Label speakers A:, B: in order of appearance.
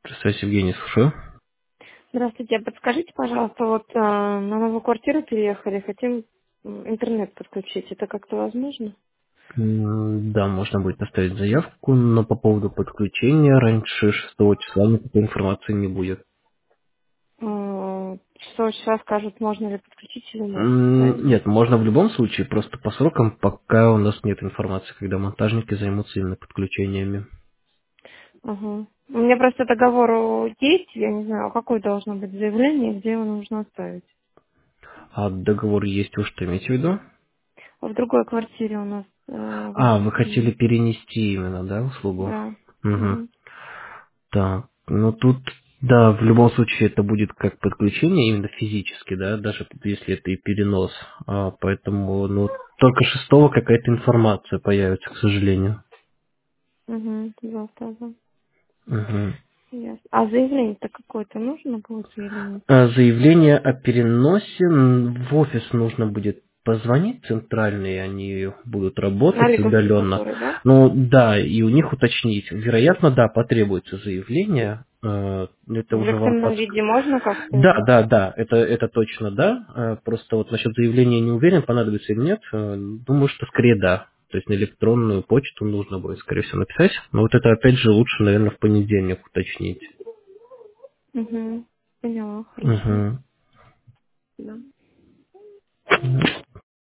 A: Здравствуйте, Евгений, слушаю.
B: Здравствуйте. Подскажите, пожалуйста, вот на новую квартиру переехали, хотим интернет подключить. Это как-то возможно?
A: Да, можно будет оставить заявку, но по поводу подключения раньше 6 числа никакой информации не будет.
B: Что сейчас скажут, можно ли подключить или нет, правильно?
A: Нет, можно в любом случае, просто по срокам, пока у нас нет информации, когда монтажники займутся именно подключениями.
B: Ага. У меня просто договор есть, я не знаю, какое должно быть заявление, где его нужно оставить.
A: А договор есть, вы что имеете в виду?
B: В другой квартире у нас
A: А, вы хотели
B: возникли.
A: перенести именно, да, услугу?
B: Да.
A: Угу.
B: Мгм.
A: Так, ну тут, да, в любом случае это будет как подключение именно физически, да, даже если это и перенос. Поэтому, ну, только 6 какая-то информация появится, к сожалению.
B: Угу. Завтра, да.
A: Мгм.
B: Ясно. А заявление-то какое-то нужно будет заявление?
A: Заявление о переносе в офис нужно будет позвонить центральные, они будут
B: На
A: работать
B: Лиговский,
A: удаленно.
B: который, да?
A: Ну да, и у них уточнить. Вероятно, да, потребуется заявление. Это
B: В
A: уже вам
B: электронном
A: подскажут.
B: виде можно как-то
A: Да,
B: его?
A: да, да, это точно да. Просто вот насчет заявления не уверен, понадобится или нет. Думаю, что скорее да. То есть на электронную почту нужно будет, скорее всего, написать. Но вот это опять же лучше, наверное, в понедельник уточнить.
B: Угу. Поняла, хорошо.
A: Угу.
B: Да.